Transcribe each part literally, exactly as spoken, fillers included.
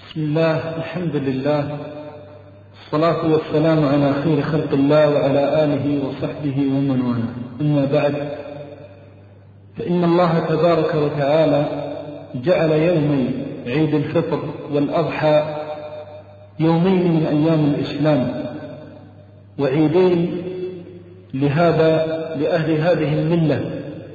بسم الله، الحمد لله، الصلاة والسلام على خير خلق الله وعلى آله وصحبه ومن والاه. أما بعد، فإن الله تبارك وتعالى جعل يومي عيد الفطر والأضحى يومين من أيام الإسلام، وعيدين لهذا لأهل هذه الملة،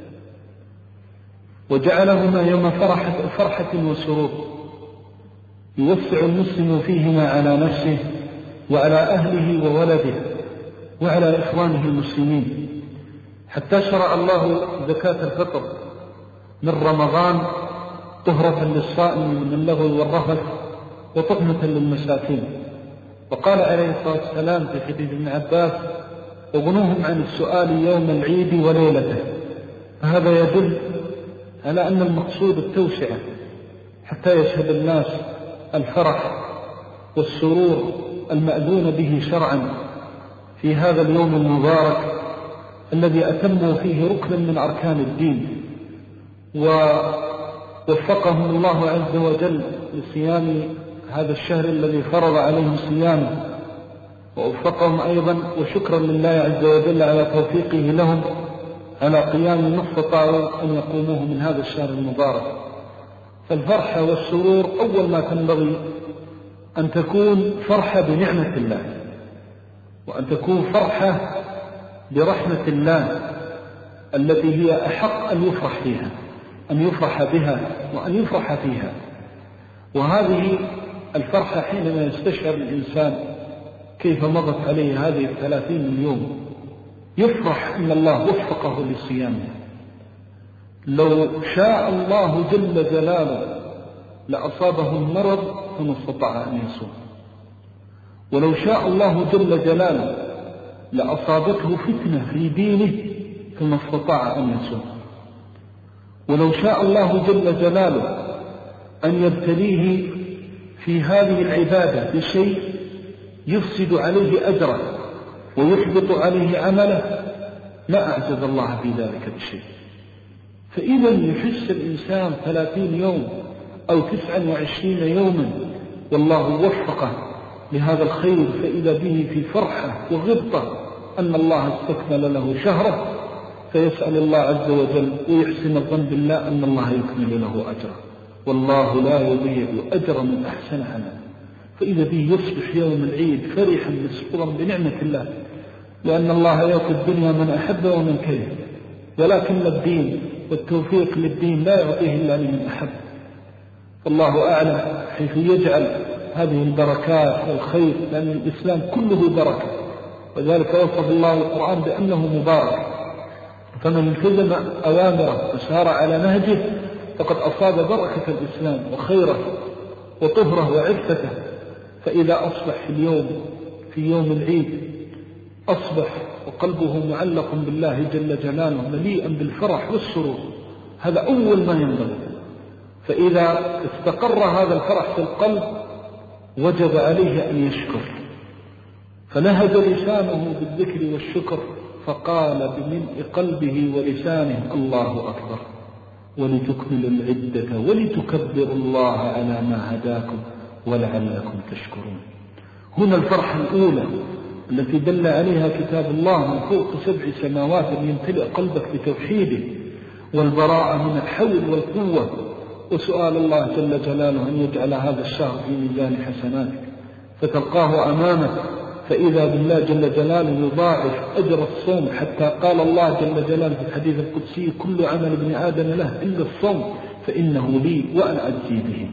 وجعلهما يوم فرحة, فرحة وسرور يوسع المسلم فيهما على نفسه وعلى أهله وولده وعلى إخوانه المسلمين، حتى شرع الله زكاة الفطر من رمضان طهرة للصائم من اللغو والرفث وطعمة للمساكين. وقال عليه الصلاة والسلام في حديث ابن عباس: اغنوهم عن السؤال يوم العيد وليلته. فهذا يدل على أن المقصود التوسعة حتى يشهد الناس الفرح والسرور المأذون به شرعا في هذا اليوم المبارك الذي أتموا فيه ركنا من أركان الدين، ووفقهم الله عز وجل لصيام هذا الشهر الذي فرض عليهم صيامه، ووفقهم أيضا وشكرا لله عز وجل على توفيقه لهم على قيام ما استطاعوا أن يقوموه من هذا الشهر المبارك. فالفرحة والسرور أول ما تنبغي أن تكون فرحة بنعمة الله، وأن تكون فرحة برحمة الله التي هي أحق أن يفرح فيها، أن يفرح بها وأن يفرح فيها. وهذه الفرحة حينما يستشعر الإنسان كيف مضت عليه هذه الثلاثين من يوم، يفرح أن الله وفقه لصيامه. لو شاء الله جل جلاله لأصابه المرض فما استطاع أن يصوم، ولو شاء الله جل جلاله لأصابته فتنة في دينه فما استطاع أن يصوم، ولو شاء الله جل جلاله أن يبتليه في هذه العبادة بشيء يفسد عليه أجره ويحبط عليه عمله لا أعجز الله في ذلك بشيء. فإذا يحس الإنسان ثلاثين يوم أو تسعا وعشرين يوما والله وفقه لهذا الخير، فإذا به في فرحة وغبطة أن الله استكمل له شهره، فيسأل الله عز وجل ويحسن الظن بالله أن الله يكمل له أجره، والله لا يضيع أجر من أحسن عمل. فإذا به يصبح يوم العيد فرحا مسرورا بنعمة الله، لأن الله يعطي الدنيا من أحب ومن كره، ولكن الدين والتوفيق للدين لا يعطيه إلا لمن أحب. والله أعلم حيث يجعل هذه البركات والخير، لأن الإسلام كله بركة، وذلك وصف الله القرآن بأنه مبارك. فمن التزم أوامره وسار على نهجه فقد أصاب بركة الإسلام وخيره وطهره وعفته. فإذا أصبح في اليوم في يوم العيد أصبح وقلبه معلق بالله جل جلاله مليئا بالفرح والسرور، هذا أول ما ينبغي. فإذا استقر هذا الفرح في القلب وجب عليه أن يشكر، فنهج لسانه بالذكر والشكر، فقال بملء قلبه ولسانه: الله أكبر، ولتكملوا العدة ولتكبروا الله على ما هداكم ولعلكم تشكرون. هنا الفرحة الأولى التي دل عليها كتاب الله من فوق سبع سماوات يمتلئ قلبك بتوحيده والبراءة من الحول والقوة، وسؤال الله جل جلاله أن يجعل هذا الشهر في ميزان حسناتك فتلقاه أمامك، فإذا بالله جل جلاله يضاعف أجر الصوم، حتى قال الله جل جلاله في الحديث القدسي: كل عمل ابن آدم له إلا الصوم فإنه لي وأنا أجزي به.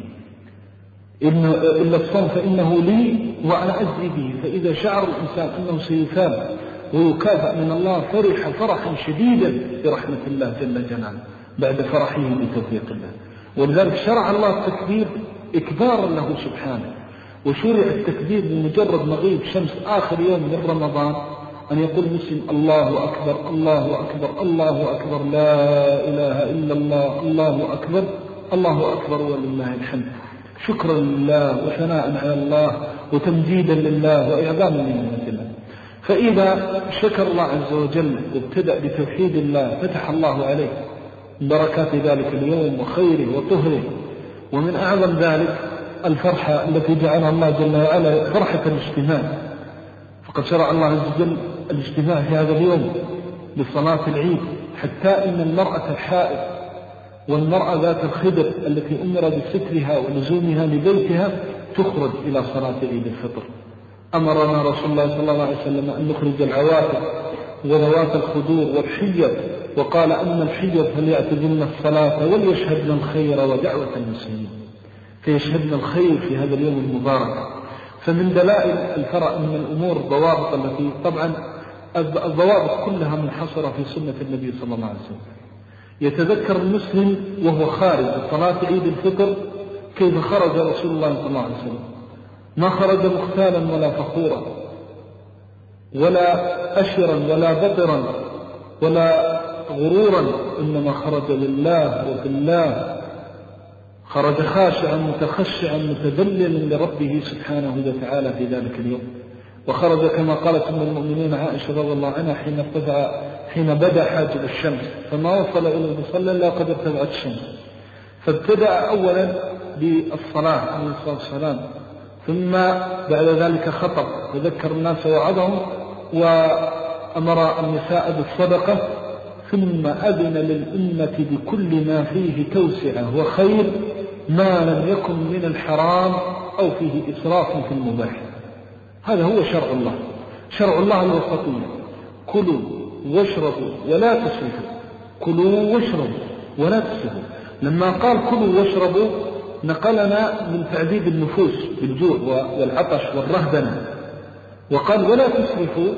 إلا الصوم فإنه لي وأنا أجزي به. فإذا شعر الإنسان أنه سيثاب ويكافأ من الله فرح فرحا شديدا برحمة الله جل جلاله بعد فرحه بتوفيق الله. ولذلك شرع الله التكبير إكبارا له سبحانه، وشرع التكبير بمجرد مغيب شمس آخر يوم من رمضان أن يقول مسلم: الله أكبر الله أكبر الله أكبر لا إله إلا الله الله أكبر الله أكبر ولله الحمد، شكرا لله وثناء على الله وتمجيدا لله وإعظاما لنعمة الله. فإذا شكر الله عز وجل وابتدأ بتوحيد الله فتح الله عليه بركات ذلك اليوم وخيره وطهره. ومن أعظم ذلك الفرحة التي جعلها الله جل وعلا فرحة الاجتماع، فقد شرع الله عز وجل الاجتماع في هذا اليوم لصلاة العيد، حتى إن المرأة الحائض والمرأة ذات الخدر التي أمر بسترها ولزومها لبيتها تخرج إلى صلاة عيد الفطر. أمرنا رسول الله صلى الله عليه وسلم أن نخرج العواتق وذوات الخدور والحيض، وقال أن الحيض فليعتزلن الصلاة وليشهدن الخير ودعوة المسلمين، فيشهدن الخير في هذا اليوم المبارك. فمن دلائل الفرع من الأمور الضوابط التي طبعا الضوابط كلها منحصرة في سنة النبي صلى الله عليه وسلم. يتذكر المسلم وهو خارج صلاة عيد الفطر كيف خرج رسول الله صلى الله عليه وسلم، ما خرج مختالا ولا فخورا ولا أشرا ولا بطرا ولا غرورا، إنما خرج لله وبالله، خرج خاشعا متخشعا متذللا لربه سبحانه وتعالى في ذلك اليوم. وخرج كما قالت أم المؤمنين عائشة رضي الله عنها حين ارتفع حين بدأ حاجب الشمس فما وصل إلى المصلى إلا قد ارتفعت الشمس، فابتدأ أولا بالصلاة عليه الصلاة والسلام، ثم بعد ذلك خطب وذكر الناس ووعظهم وأمر النساء بالصدقة، ثم أذن للأمة بكل ما فيه توسعة وخير ما لم يكن من الحرام أو فيه إسراف في المباح. هذا هو شرع الله، شرع الله الوسطية، كلوا واشربوا ولا تسرفوا، كلوا واشربوا ولا تسرفوا. لما قال كلوا واشربوا نقلنا من تعذيب النفوس بالجوع والعطش والرهبنة، وقال ولا تسرفوا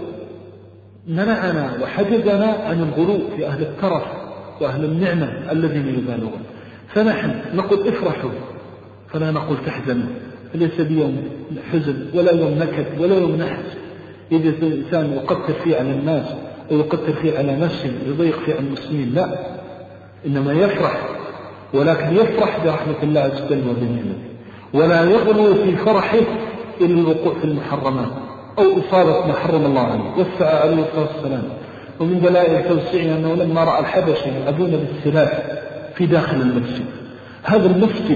منعنا وحجزنا عن الغلو في أهل الترف وأهل النعمة الذين يبالغون. فنحن نقول افرحوا فلا نقول تحزنوا، فليس بيوم حزن ولا يوم نكد ولا يوم نحس إذا الإنسان يقتر فيه على الناس ويقتر فيه على نفسه ويضيق فيه على المسلمين، لا، إنما يفرح، ولكن يفرح برحمة الله عز وجل وبنعمته، ولا يغلو في فرحه إلى الوقوع في المحرمات أو إصابة ما حرم الله عليه. وسع عليه الصلاة والسلام. ومن دلائل توسيعه أنه لما رأى الحبشة يلعبون بالسلاح في داخل المسجد، هذا المسجد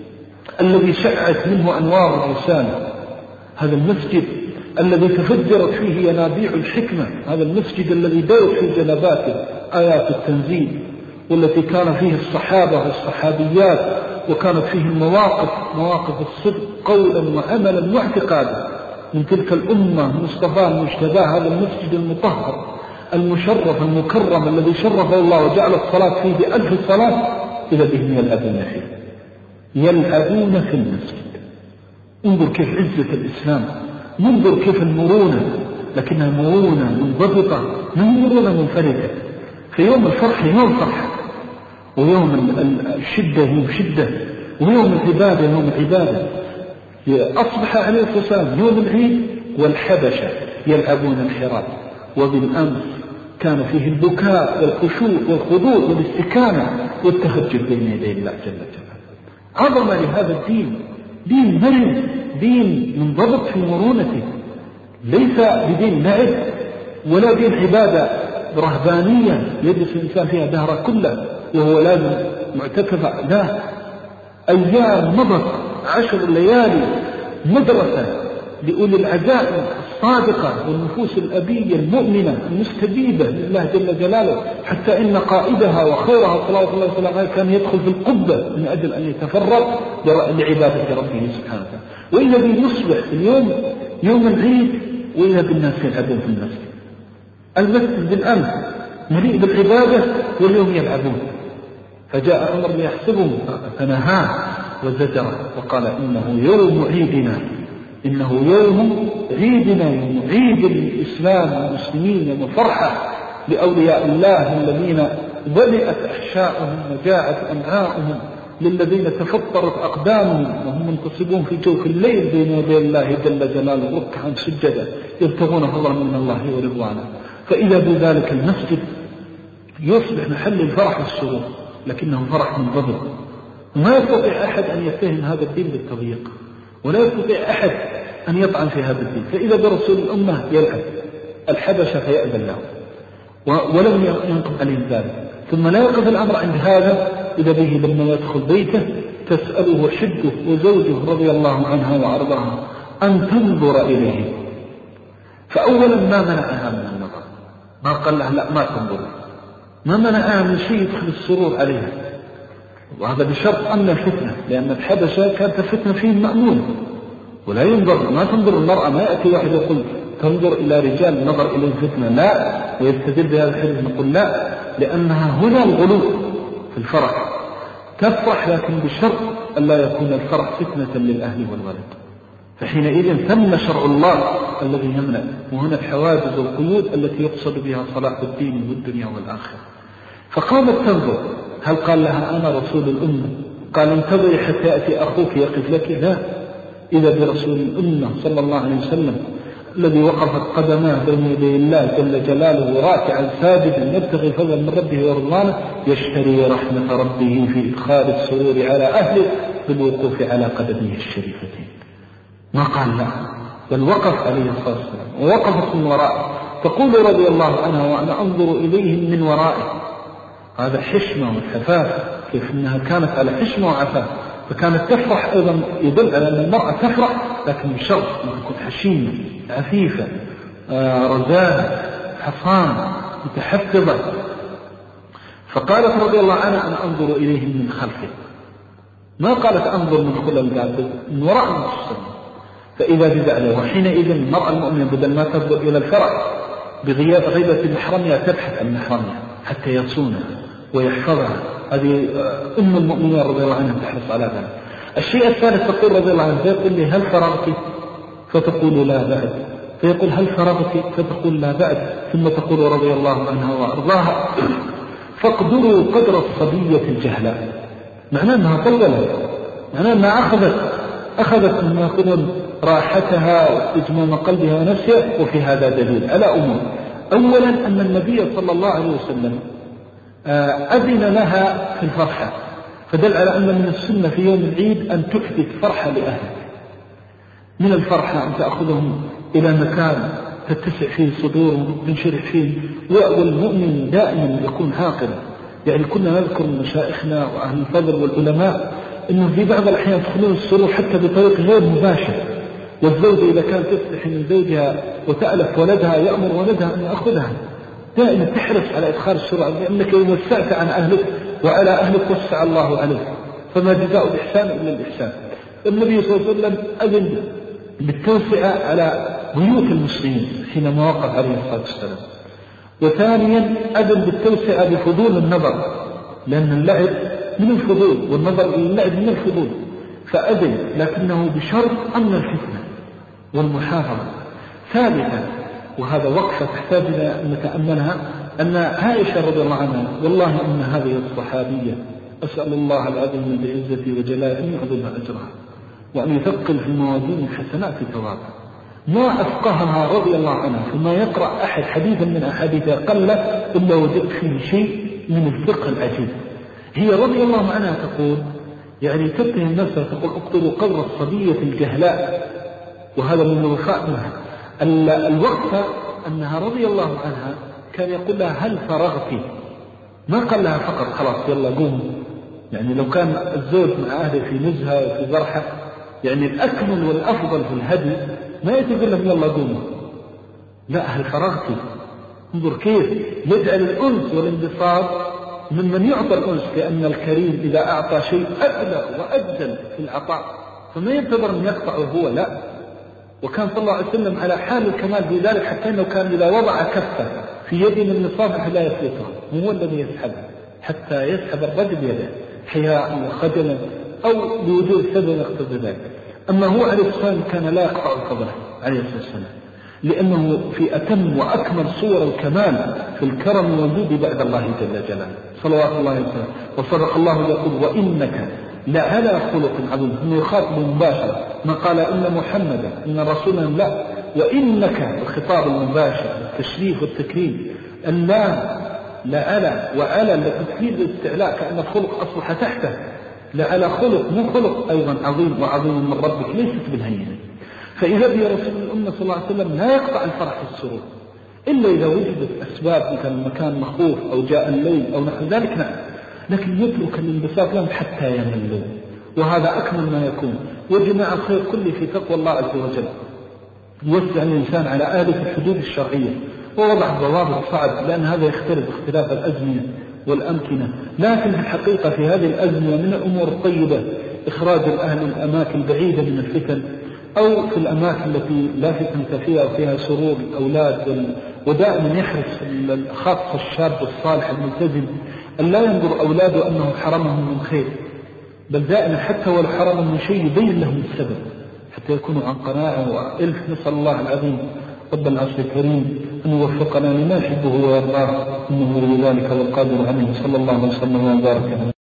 الذي شعت منه أنوار الرسالة، هذا المسجد الذي تفجرت فيه ينابيع الحكمة، هذا المسجد الذي دارت في جنباته آيات التنزيل، والتي كان فيه الصحابة والصحابيات، وكانت فيه المواقف مواقف الصدق قولا وعملا واعتقادا من تلك الأمة المصطفى المجتبى. هذا المسجد المطهر المشرف المكرم الذي شرفه الله وجعل الصلاة فيه بألف صلاة، إذا بهم يلعبون فيه، يلعبون في المسجد. انظر كيف عزة الإسلام، انظر كيف المرونة، لكنها مرونة منضبطة، من مرونة منفردة. في يوم الفرح يوم فرح، ويوم الشدة يوم شدة، ويوم العبادة يوم عبادة. أصبح عليه الصلاة والسلام يوم العيد والحبشة يلعبون الحراب، وبالأمس كان فيه البكاء والخشوع والخضوع والاستكانة والتهجد بين يدي الله جل جلاله. عظم لهذا الدين، دين مرن، دين منضبط في مرونته، ليس بدين لعب ولا دين عبادة رهبانية يجلس الإنسان فيها دهر كله وهو لازم معتكف. لا، أيام مضت، عشر ليالي مدرسة لأولي العزائم الصادقة والنفوس الأبية المؤمنة المستجيبة لله جل جلاله، حتى إن قائدها وخيرها صلى الله عليه وسلم كان يدخل في القبة من أجل أن يتفرغ لعبادة ربه سبحانه وتعالى. وإذا بيصبح اليوم يوم العيد وإذا بالناس يلعبون في المسجد. المسجد بالأمس مليء بالعبادة واليوم يلعبون. فجاء عمر ليحسبهم فنهاه وزجره وقال إنه يوم عيدنا، إنه يوم عيدنا، يوم عيد الإسلام والمسلمين، يوم فرحة لأولياء الله الذين ولئت أحشاءهم وجاعت أمعاؤهم، للذين تفطرت أقدامهم وهم منتصبون في جوف الليل بين يدي الله جل جلاله ركعا سجدا يبتغون فضلا من الله ورضوانه. فإذا بذلك المسجد يصبح محل الفرح والسرور، لكنه فرح منضبط. ما يستطيع أحد أن يتهم هذا الدين بالتضييق، ولا يستطيع أحد أن يطعن في هذا الدين. فإذا برسول الأمة يلعب الحبشة فيأذن له ولم ينقض عليهم ذلك. ثم لا يقف الأمر عند هذا، إذا به لما يدخل بيته تسأله حده وزوجه رضي الله عنها وأرضاها أن تنظر إليه. فأولا ما منعها من النظر، ما قال لها لا ما تنظر، ما منعها من شيء يدخل السرور عليها، وهذا بشرط أن الفتنة، لأن الحبشة كانت الفتنة فيه مأمون ولا ينظر، ما تنظر المرأة، ما يأتي واحد يقول تنظر إلى رجال نظر إليه فتنة، لا، ويستدل بهذا الحديث نقول لا، لأنها هنا الغلو في الفرح، تفرح لكن بشرط أن لا يكون الفرح فتنة للأهل والولد، فحينئذ ثم شرع الله الذي يمنع، وهنا الحواجز والقيود التي يقصد بها صلاح الدين والدنيا والآخرة. فقامت تنظر، هل قال لها أنا رسول الأمة؟ قال انتظري حتى يأتي أخوك يقف لك؟ لا، إذا برسول الأمة صلى الله عليه وسلم الذي وقفت قدماه بين يدي الله جل جلاله راكعا ساجدا يبتغي فضلا من ربه ورضوانه، يشتري رحمة ربه في إدخال السرور على أهله بالوقوف على قدميه الشريفتين. ما قال لا، بل وقف عليه الصلاة والسلام ووقفت من وراءه، تقول رضي الله عنها وأنا أنظر إليهم من ورائه. هذا حشمة وحفاف، كيف أنها كانت على حشمة وعفاف، فكانت تفرح أيضا، يدل على أن المرأة تفرح لكن بشرط أن تكون حشيمة عفيفة آه رزانة حصانة متحفظة. فقالت رضي الله عنها أنا أنظر إليهم من خلفه، ما قالت أنظر من خلال الباب، من وراء المسلم. فإذا بذلك وحينئذ المرأة المؤمنة بدل ما تنظر إلى الفرح بغياب غيبة محرمها تبحث عن محرمها حتى يصونها ويحفظها. هذه أم المؤمنين رضي الله عنها تحرص على ذلك. الشيء الثالث تقول رضي الله عنها، فيقول لي هل فرغت؟ فتقول لا بعد. فيقول هل فرغت؟ فتقول لا بعد. ثم تقول رضي الله عنها وأرضاها فاقدروا قدر الصبية الجهلاء، معناه أنها طولت، معناه أنها أخذت أخذت أن يكون راحتها واستجمام قلبها ونفسها. وفي هذا دليل على أمور. أولا أن النبي صلى الله عليه وسلم أذن لها في الفرحة، فدل على أن من السنة في يوم العيد أن تحدث فرحة لأهلك. من الفرحة أن تأخذهم إلى مكان تتسع فيه صدورهم تنشرح فيه، والمؤمن دائما يكون عاقلا. يعني كنا نذكر من مشايخنا وأهل الفضل والعلماء أنه في بعض الأحيان يدخلون السرور حتى بطريق غير مباشر، والزوجة إذا كانت تستحي من زوجها وتألف ولدها يأمر ولدها أن يأخذها، دائما تحرص على إدخال السرور، لأنك إذا وسعت عن أهلك وعلى أهلك وسع الله عليك، فما جزاء الإحسان إلا الإحسان. النبي صلى الله عليه وسلم أذن بالتوسعة على بيوت المسلمين حينما وقف عليه الصلاة والسلام. وثانيا أذن بالتوسعة بفضول النظر، لأن اللعب من الفضول والنظر للعب من الفضول، فأذن لكنه بشرط أمن الفتنة والمحافظة. ثالثا، وهذا وقفة تحتاج إلى أن نتأملها، أن عائشة رضي الله عنها والله إن هذه الصحابية أسأل الله العظيم من بعزته وجلاله أن يعظم أجرها وأن يثقل في موازين الحسنات ثوابها. ما أفقهها رضي الله عنها، فما يقرأ أحد حديثا من أحاديثها قل إلا وجدت فيه شيء من الفقه العجيب. هي رضي الله عنها تقول يعني تتهم نفسها، تقول اقتلوا قبر الصبية الجهلاء، وهذا من الوفاء منها. الوقفة أنها رضي الله عنها كان يقول لها هل فرغتي؟ ما قال لها فقط خلاص يلا قوم. يعني لو كان الزوج مع أهله في نزهة وفي ضرحة، يعني الأكمل والأفضل في الهدي ما يتقول لهم يلا قوموا، لا هل فرغتي؟ انظر كيف يجعل الأنس والانبساط ممن يعطى الأنس، لأن الكريم إذا أعطى شيء أبلغ وأجل في العطاء، فما ينتظر أن يقطعه هو، لا. وكان صلى الله عليه وسلم على حال الكمال في ذلك، حتى أنه كان إذا وضع كفه في يد من الصافح لا يفلتها، هو الذي يسحبها حتى يسحب الرجل يده حياء وخجلا أو بوجود سبب يقتضي ذلك. أما هو عليه السلام كان لا يقطع قبره عليه السلام، لأنه في أتم وأكمل صور الكمال في الكرم والجود بعد الله جل جلاله صلوات الله عليه وسلم. وصدق الله يقول وإنك لعلى خلق عظيم، إنه يخاطب مباشرة، ما قال إن محمدا إن رسولا، لا، وإنك الخطاب المباشر التشريف والتكريم. الله لعلى وعلى لتكريم الاستعلاء، كأن الخلق أصبح تحته، لعلى خلق مو خلق أيضا عظيم وعظيم من ربك ليست بالهينة. فإذا بي رسول الأمة صلى الله عليه وسلم لا يقطع الفرح والسرور إلا إذا وجدت أسباب، مثل المكان مخوف أو جاء الليل أو نحو ذلك، نعم، لكن يترك الانبساط لهم حتى يملوا وهذا أكمل ما يكون. وجمع الخير كله في تقوى الله عز وجل، يوسع الإنسان على آلة الحدود الشرعية ووضع ضوابط صعب، لأن هذا يختلف اختلاف الأزمنة والأمكنة. لكن في الحقيقة في هذه الأزمنة من الأمور الطيبة إخراج الأهل الأماكن البعيدة من الفتن، أو في الأماكن التي لا فتنة فيها وفيها سرور الأولاد. ودائما يحرص خاصة الشاب الصالح الملتزم أن لا ينظر أولاده أنه حرمهم من خير، بل دائما حتى ولو حرمهم من شيء يبين لهم السبب حتى يكونوا عن قناعة وإلف. نسأل الله العظيم رب العرش الكريم أن يوفقنا لما يحبه ويرضاه، إنه ولي ذلك والقادر عليه. صلى الله وسلم وبارك عليه.